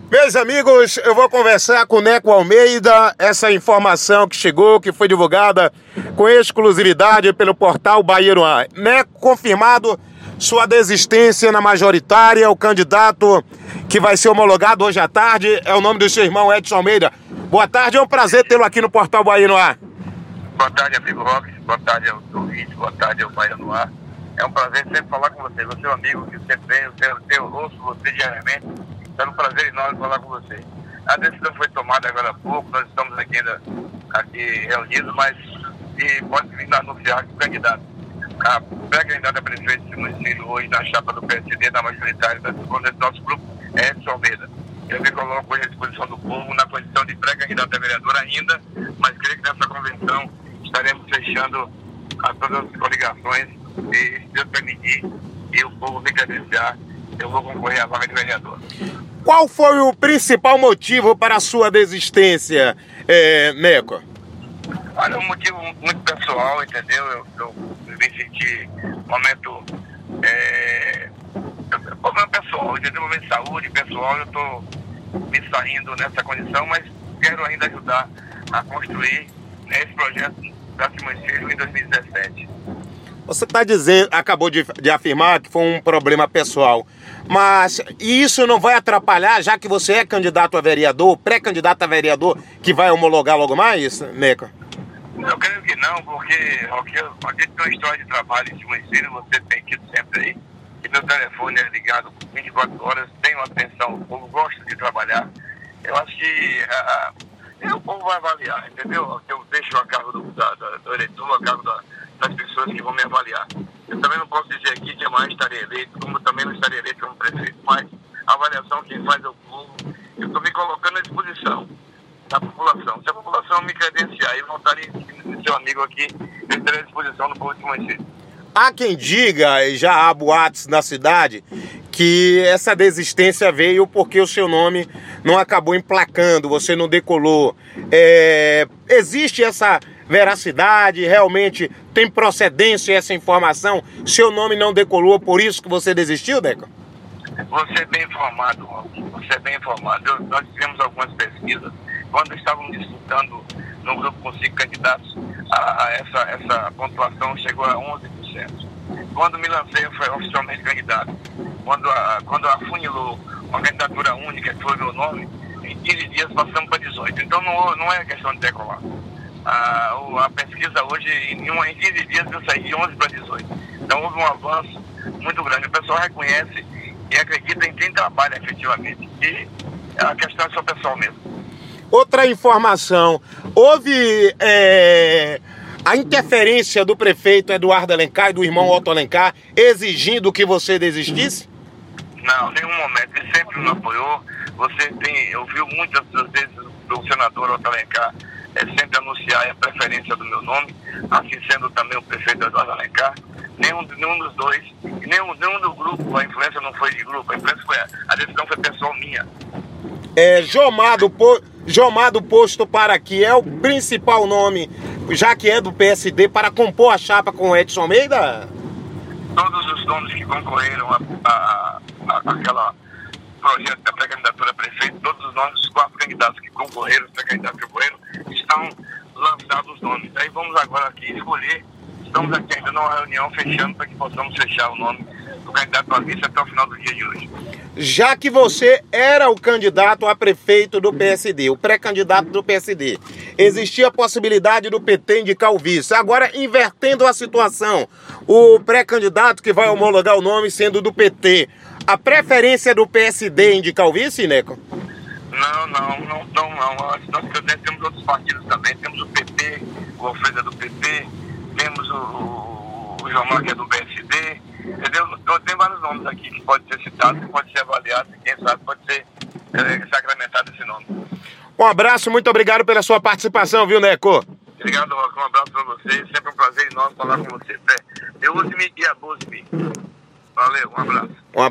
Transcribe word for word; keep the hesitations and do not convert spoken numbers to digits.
Meus amigos, eu vou conversar com o Neco Almeida, essa informação que chegou, que foi divulgada com exclusividade pelo portal Bahia no Ar. Neco, confirmado sua desistência na majoritária, o candidato que vai ser homologado hoje à tarde é o nome do seu irmão Edson Almeida. Boa tarde, é um prazer tê-lo aqui no portal Bahia no Ar. Boa tarde, amigo Roque, boa tarde ao ouvinte, boa tarde ao Bahia no Ar. É um prazer sempre falar com você, você é um amigo que sempre vem, eu, eu ouço você diariamente. É um prazer enorme falar com você. A decisão foi tomada agora há pouco, nós estamos aqui ainda aqui reunidos, mas e pode vir anunciar que o candidato, a pré-candidata a prefeito desse município hoje na chapa do P S D, da majoritária da do nosso grupo, é Edson Almeida. Eu me coloco hoje à disposição do povo na condição de pré-candidato a vereador ainda, mas creio que nessa convenção estaremos fechando a todas as coligações e, se Deus permitir, e o povo me credenciar, eu vou concorrer à vaga de vereador. Qual foi o principal motivo para a sua desistência, é, Neco? Olha, um motivo muito pessoal, entendeu? Eu, eu me senti um momento, é, problema pessoal, entendeu? Um momento de saúde pessoal, eu estou me saindo nessa condição, mas quero ainda ajudar a construir, né, esse projeto da município em dois mil e dezessete. Você está dizendo, acabou de, de afirmar que foi um problema pessoal, mas isso não vai atrapalhar, já que você é candidato a vereador, pré-candidato a vereador, que vai homologar logo mais, Neco? Eu creio que não, porque aqui, aqui tem uma história de trabalho em município, você tem tido sempre aí, e meu telefone é ligado vinte e quatro horas, tenho atenção, o povo gosta de trabalhar. Eu acho que uh, o povo vai avaliar, entendeu? Eu deixo a cargo do, da, da, do eleitor, a cargo da, das pessoas que vão me avaliar. Eu também não posso dizer aqui que amanhã estarei eleito, como também não estarei eleito como prefeito, mas a avaliação quem faz é o povo. Eu estou me colocando à disposição da população. Se a população me credenciar e voltar em seu amigo aqui, eu estarei à disposição do povo de município. Há quem diga, e já há boatos na cidade, que essa desistência veio porque o seu nome não acabou emplacando, você não decolou. É, existe essa veracidade, realmente tem procedência essa informação? Seu nome não decolou, por isso que você desistiu, Neco? Você é bem informado, você é bem informado. Eu, nós fizemos algumas pesquisas, quando estávamos disputando no grupo com cinco candidatos, a, a essa, essa pontuação chegou a onze por cento. Quando me lancei, eu fui oficialmente candidato. Quando, a, quando afunilou uma candidatura única, que foi o meu nome, em quinze dias passamos para dezoito. Então não, não é questão de decolar. A, a pesquisa hoje, em, uma, em quinze dias, eu saí de onze para dezoito. Então houve um avanço muito grande. O pessoal reconhece e acredita em quem trabalha efetivamente. E a questão é só pessoal mesmo. Outra informação, houve é, a interferência do prefeito Eduardo Alencar e do irmão Otto Alencar exigindo que você desistisse? Não, em nenhum momento. Ele sempre nos apoiou. Você tem, ouviu muitas vezes do senador Otto Alencar é, sempre anunciar a preferência do meu nome, assim sendo também o prefeito Eduardo Alencar. Nenhum, nenhum dos dois, nenhum, nenhum do grupo, a influência não foi de grupo, a influência foi, a decisão foi pessoal minha. É, Jomado, Jomado posto para aqui é o principal nome, já que é do P S D, para compor a chapa com o Edson Almeida? Todos os nomes que concorreram a, a, a, aquela projeto da pré-candidatura a prefeito, todos os nomes dos quatro candidatos que concorreram, pré-candidatos que concorreram, estão lançados os nomes. Aí vamos agora aqui escolher. Estamos aqui ainda numa reunião fechando para que possamos fechar o nome do candidato a vice até o final do dia de hoje. Já que você era o candidato a prefeito do P S D, o pré-candidato do P S D, existia a possibilidade do P T indicar o vice. Agora, invertendo a situação, o pré-candidato que vai homologar o nome sendo do P T, a preferência do P S D indicar o vice, Neco? Não, não, não, não, não. Nós temos outros partidos também. Temos o P P, o Alfredo é do P P, temos o, o, o João que é do P S D, entendeu? Então, tem vários nomes aqui que podem ser citados, que podem ser avaliados e quem sabe pode ser é, sacramentado esse nome. Um abraço, muito obrigado pela sua participação, viu, Neco? Obrigado, Roque, um abraço para você, sempre um prazer enorme falar com você. Eu use-me e abuse-me. Valeu, um abraço. Um abraço.